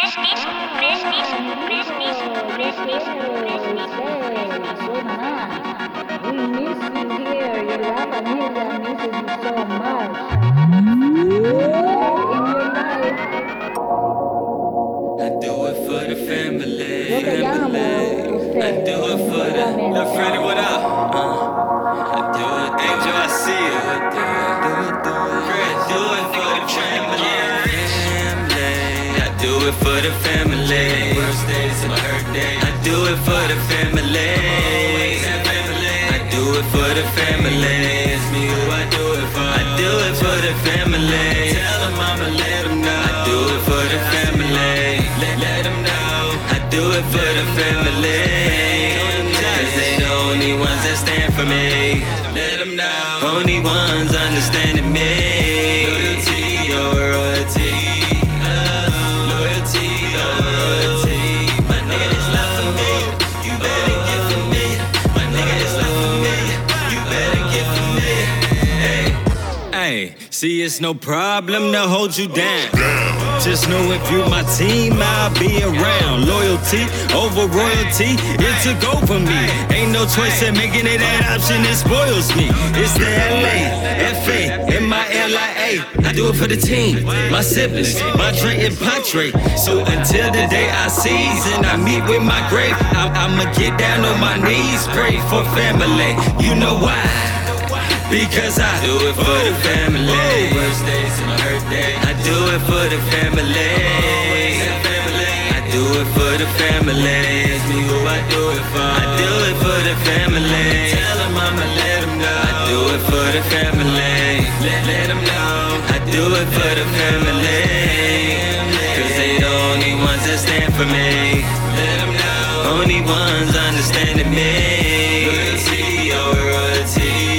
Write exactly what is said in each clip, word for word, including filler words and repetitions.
For the family, worst days of my hurt day. I do it for the family. I do it for the family. It's me who I do it for. I do it for the family. Tell them I'ma let them know. I do it for the family. Let, let them know. I do it for the family. Cause they the only ones that stand for me. Let them know. Only ones understanding me. Loyalty or royalty. See, it's no problem to hold you down. Just know if you my team, I'll be around. Loyalty over royalty, it's a go for me. Ain't no choice in making it that option, it spoils me. It's the L A, F A, and my L I A. I do it for the team, my siblings, my Dre and Patre. So until the day I seize and I meet with my grave, I I'ma get down on my knees, pray for family. You know why? Because I do it for the family. Worst days and my hurt day. I do it for the family. I do it for the family. It's me who I do it for. I do it for the family. Tell them I'ma let them know. I do it for the family. Let, let them know. I do it for the family. Cause they the only ones that stand for me. Let them know. Only ones understanding me. Loyalty or royalty.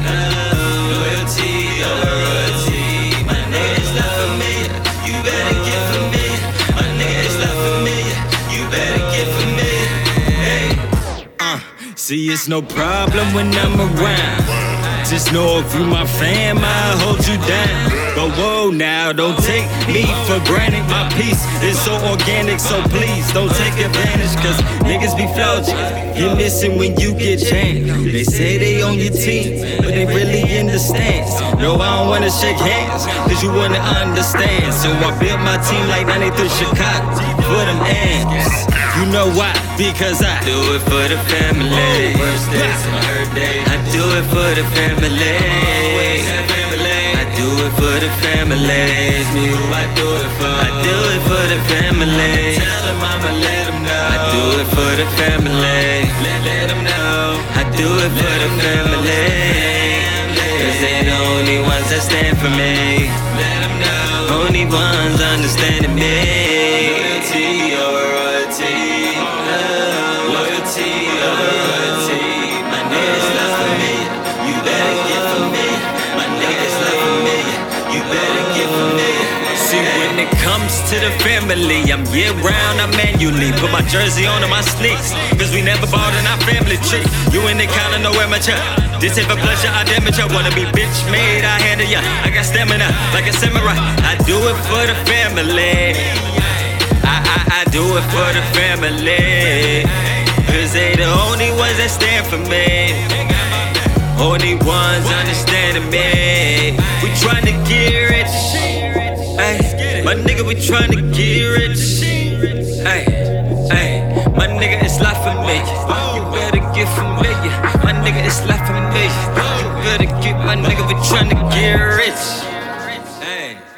See, it's no problem when I'm around. Just know if you my fam, I'll hold you down. But whoa now, don't take me for granted. My peace is so organic, so please don't take advantage. Cause niggas be floating, you're missing when you get jammed. They say they on your team, but they really in the stands. No, I don't wanna shake hands, cause you wanna understand. So I built my team like ninety-three Chicago for them ants. You know why? Because I do it for the family. Worst days of my hurt day. I do it for the family. I do it for the family. It's me who I do it for. I do it for the family. Tell them I'ma let them know. I do it for the family. Let, let them know. I do it for the family. Cause they the only ones that stand for me. Let them know. Only ones understanding me. Loyalty or royalty. Loyalty or royalty. My niggas not familiar. You better get familiar. My niggas not familiar. You better get familiar. See, when it comes to the family, I'm year round, I manually put my jersey on and my sneaks. Cause we never bought in our family tree. You in the counter, no amateur. This ain't for pleasure, I damage ya. Wanna be bitch made, I handle ya. I got stamina, like a samurai. I do it for the family. I, I, I do it for the family. Cause they the only ones that stand for me. Only ones understanding me. We tryna get rich. Ay, my nigga, we tryna get rich. Ay, ay, my nigga, it's life for me. You better get familiar. My nigga, it's life for me. You better get, my nigga, we tryna get rich. Ay.